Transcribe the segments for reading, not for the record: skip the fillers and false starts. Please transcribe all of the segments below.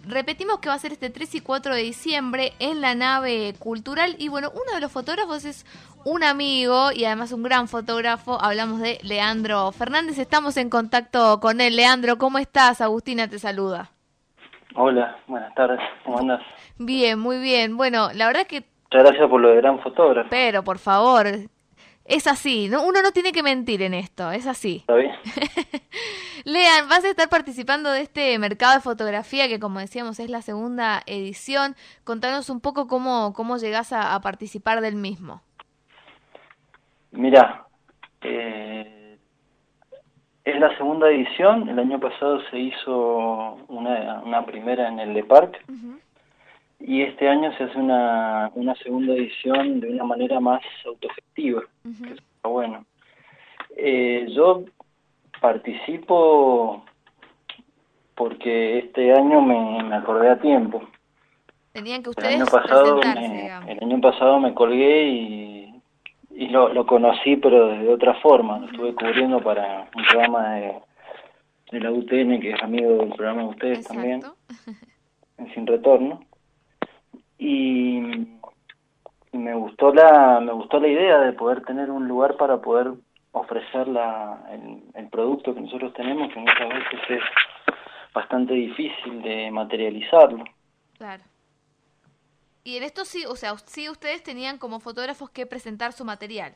repetimos que va a ser este 3 y 4 de diciembre en la nave cultural. Y bueno, uno de los fotógrafos es un amigo y además un gran fotógrafo. Hablamos de Leandro Fernández. Estamos en contacto con él. Leandro, ¿cómo estás? Agustina te saluda. Hola, buenas tardes, ¿cómo andás? Bien, muy bien. Bueno, la verdad que, Muchas gracias por lo de gran fotógrafo. pero por favor, es así, ¿no? Uno no tiene que mentir en esto, es así. ¿Está bien? Lean, vas a estar participando de este mercado de fotografía que, como decíamos, es la segunda edición. Contanos un poco cómo llegás a participar del mismo. Mirá, es la segunda edición. El año pasado se hizo una primera en el Le Parc Uh-huh. y este año se hace una segunda edición de una manera más autogestiva, que Uh-huh. eso está bueno. Yo participo porque este año me acordé a tiempo. Tenían que El año ustedes pasado presentarse, digamos. el año pasado me colgué y lo conocí, pero desde otra forma. Lo Uh-huh. estuve cubriendo para un programa de la UTN, que es amigo del programa de ustedes también, Exacto. en Sin Retorno. Y me gustó la idea de poder tener un lugar para poder ofrecer el producto que nosotros tenemos, que muchas veces es bastante difícil de materializarlo. Claro. Y en esto sí, o sea, sí ustedes tenían como fotógrafos que presentar su material.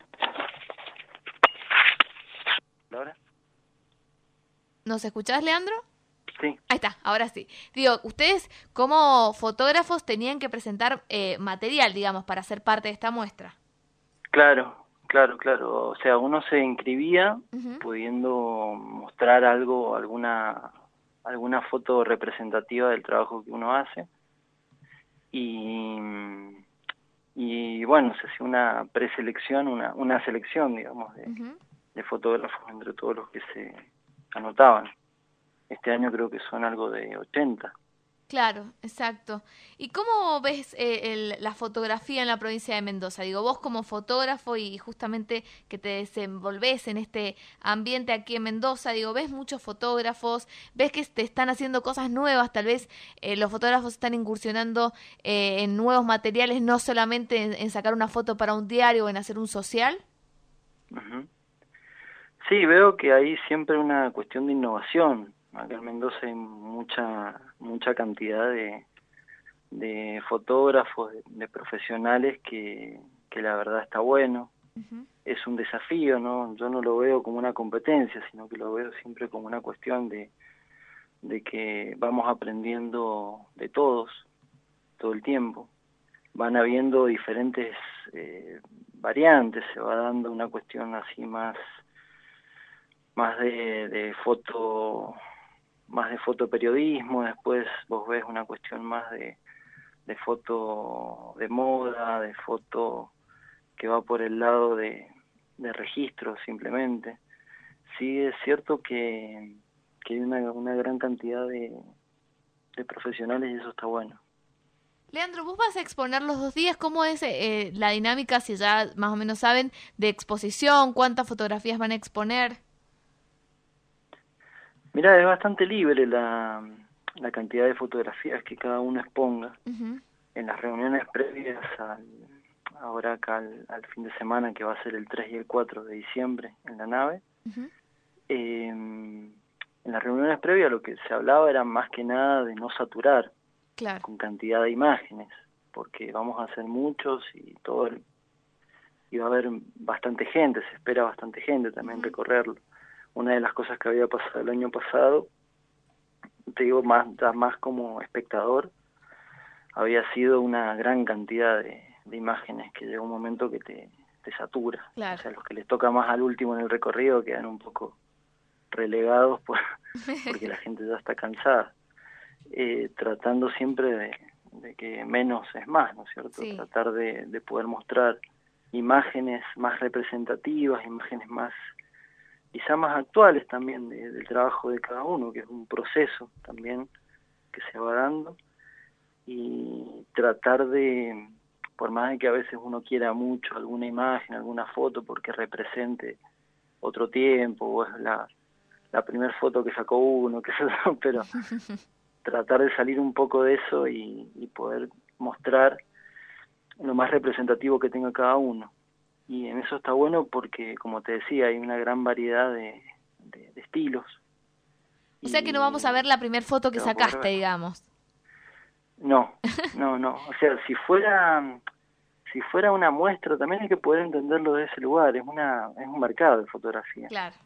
¿Ahora? ¿Nos escuchás, Leandro? Sí. Ahí está, ahora sí. Digo, ustedes como fotógrafos tenían que presentar material, digamos, para ser parte de esta muestra. Claro, claro, claro. O sea, uno se inscribía Uh-huh. pudiendo mostrar algo, alguna foto representativa del trabajo que uno hace. Y, y bueno, se hacía una preselección, una selección, digamos, Uh-huh. de fotógrafos entre todos los que se anotaban. Este año creo que son algo de 80. Claro, exacto. ¿Y cómo ves la fotografía en la provincia de Mendoza? Digo, vos como fotógrafo y justamente que te desenvolvés en este ambiente aquí en Mendoza, digo, ves muchos fotógrafos, ves que te están haciendo cosas nuevas, tal vez los fotógrafos están incursionando en nuevos materiales, no solamente en sacar una foto para un diario o en hacer un social. Ujú. Sí, veo que hay siempre una cuestión de innovación. Acá en Mendoza hay mucha cantidad de fotógrafos, de profesionales que la verdad está bueno. Uh-huh. Es un desafío, ¿no? Yo no lo veo como una competencia, sino que lo veo siempre como una cuestión de que vamos aprendiendo de todos, todo el tiempo. Van habiendo diferentes variantes, se va dando una cuestión así más de foto, más de fotoperiodismo, después vos ves una cuestión más de foto de moda, de foto que va por el lado de registro simplemente. Sí es cierto que hay una gran cantidad de profesionales y eso está bueno. Leandro, vos vas a exponer los 2 días. ¿Cómo es la dinámica, si ya más o menos saben, de exposición? ¿Cuántas fotografías van a exponer? Mirá, es bastante libre la cantidad de fotografías que cada uno exponga. Uh-huh. En las reuniones previas ahora acá al fin de semana, que va a ser el 3 y el 4 de diciembre en la nave, Uh-huh. en las reuniones previas lo que se hablaba era más que nada de no saturar Claro. con cantidad de imágenes, porque vamos a hacer muchos y va a haber bastante gente, se espera bastante gente también Uh-huh. recorrerlo. Una de las cosas que había pasado el año pasado, te digo más como espectador, había sido una gran cantidad de imágenes que llega un momento que te satura. O Claro. sea, los que les toca más al último en el recorrido quedan un poco relegados porque la gente ya está cansada. Tratando siempre de que menos es más, ¿no es cierto? Sí. Tratar de poder mostrar imágenes más representativas, imágenes más, quizá más actuales también del trabajo de cada uno, que es un proceso también que se va dando, y tratar de, por más de que a veces uno quiera mucho alguna imagen, alguna foto porque represente otro tiempo, o es la primera foto que sacó uno, qué sé yo, pero tratar de salir un poco de eso y poder mostrar lo más representativo que tenga cada uno. Y en eso está bueno porque, como te decía, hay una gran variedad de estilos. O sea que no vamos a ver la primera foto que sacaste, digamos. No. O sea, si fuera una muestra, también hay que poder entenderlo de ese lugar. Es un mercado de fotografía. Claro.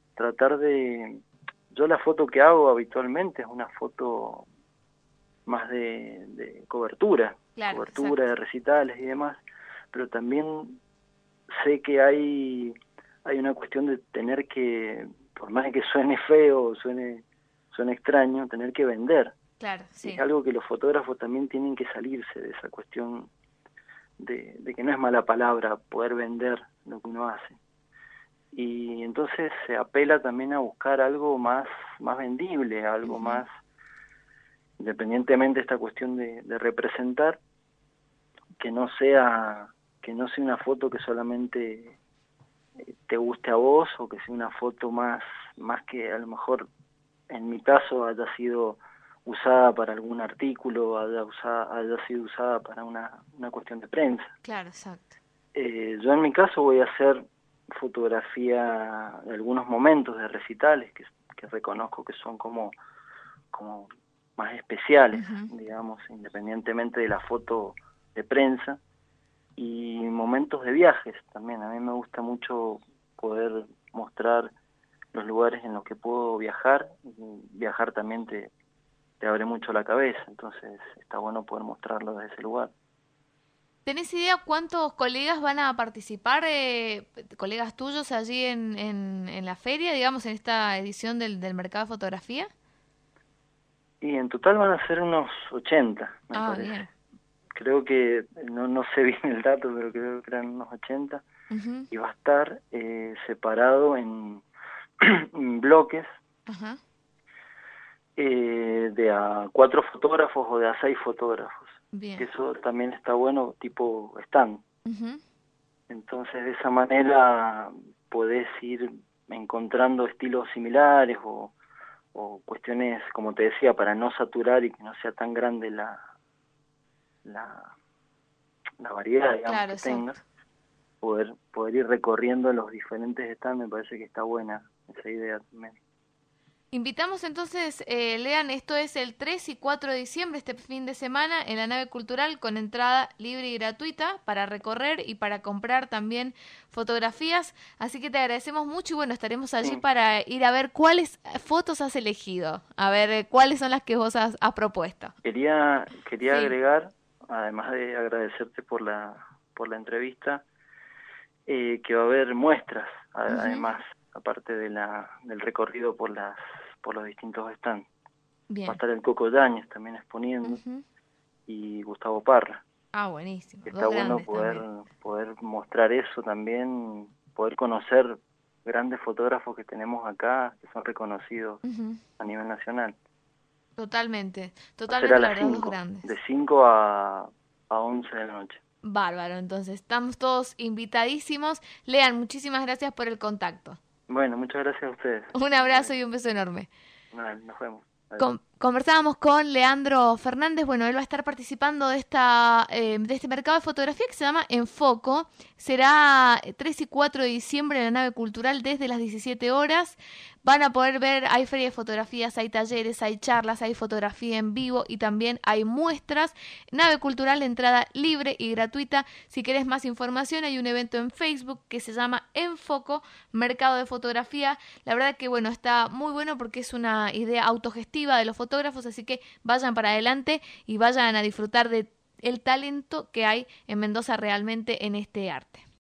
Yo la foto que hago habitualmente es una foto más de cobertura, claro, cobertura exacto. de recitales y demás, pero también sé que hay una cuestión de tener que, por más que suene feo, suene extraño, tener que vender. Claro, sí. Es algo que los fotógrafos también tienen que salirse de esa cuestión de que no es mala palabra poder vender lo que uno hace. Y entonces se apela también a buscar algo más vendible, algo más, independientemente de esta cuestión de representar, que no sea una foto que solamente te guste a vos, o que sea una foto más que a lo mejor en mi caso haya sido usada para algún artículo, haya sido usada para una cuestión de prensa. Claro, exacto. Yo en mi caso voy a hacer fotografía de algunos momentos de recitales que reconozco que son como más especiales, digamos, independientemente de la foto de prensa, y momentos de viajes también. A mí me gusta mucho poder mostrar los lugares en los que puedo viajar, y viajar también te abre mucho la cabeza, entonces está bueno poder mostrarlo desde ese lugar. ¿Tenés idea cuántos colegas van a participar, colegas tuyos allí en la feria, digamos, en esta edición del mercado de fotografía? Y en total van a ser unos 80, me parece. Bien. Creo que, no sé bien el dato, pero creo que eran unos 80, y va a estar separado en bloques de a 4 fotógrafos o de a 6 fotógrafos. Bien. Que eso también está bueno, tipo stand. Entonces de esa manera podés ir encontrando estilos similares o cuestiones, como te decía, para no saturar y que no sea tan grande la variedad, digamos, claro, que tengas. Poder ir recorriendo los diferentes stands, me parece que está buena esa idea también. Invitamos entonces, Lean, esto es el 3 y 4 de diciembre, este fin de semana, en la nave cultural, con entrada libre y gratuita para recorrer y para comprar también fotografías. Así que te agradecemos mucho y bueno, estaremos allí para ir a ver cuáles fotos has elegido, a ver cuáles son las que vos has propuesto. Quería agregar, además de agradecerte por la entrevista, que va a haber muestras, además, aparte del recorrido por los distintos stands. Bien. Va a estar el Coco Yáñez también exponiendo, y Gustavo Parra. Buenísimo. Está bueno poder mostrar eso también, poder conocer grandes fotógrafos que tenemos acá, que son reconocidos a nivel nacional. Totalmente, la verdad, 5, grandes. De 5 a 11 de la noche. Bárbaro, entonces estamos todos invitadísimos. Lean, muchísimas gracias por el contacto. Bueno, muchas gracias a ustedes. Un abrazo y un beso enorme. Nos vemos. Conversábamos con Leandro Fernández. Bueno, él va a estar participando de este mercado de fotografía que se llama Enfoco. Será 3 y 4 de diciembre en la nave cultural desde las 17 horas. Van a poder ver, hay feria de fotografías, hay talleres, hay charlas, hay fotografía en vivo y también hay muestras. Nave cultural, entrada libre y gratuita. Si querés más información, hay un evento en Facebook que se llama Enfoco, Mercado de Fotografía. La verdad que bueno, está muy bueno porque es una idea autogestiva de los fotógrafos, así que vayan para adelante y vayan a disfrutar de el talento que hay en Mendoza realmente en este arte.